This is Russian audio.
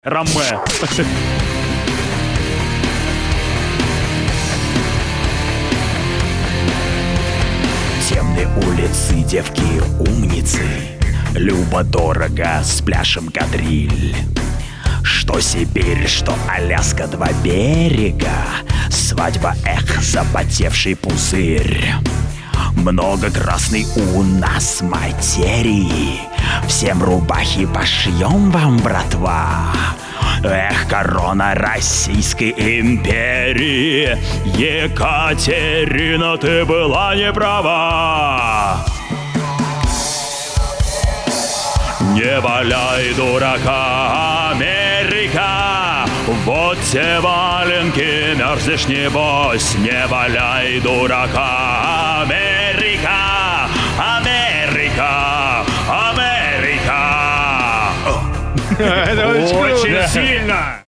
Раме. Темные улицы, девки умницы, любо-дорого с пляшем кадриль. Что Сибирь, что Аляска, два берега, свадьба, эх, запотевший пузырь. Много красной у нас материи, всем рубахи пошьем вам, братва. Эх, корона Российской империи, Екатерина, ты была не права. Не валяй дурака, Америка, вот те валенки, мерзнешь небось. Не валяй дурака, Америка, Америка, Америка. Это Очень очень сильно!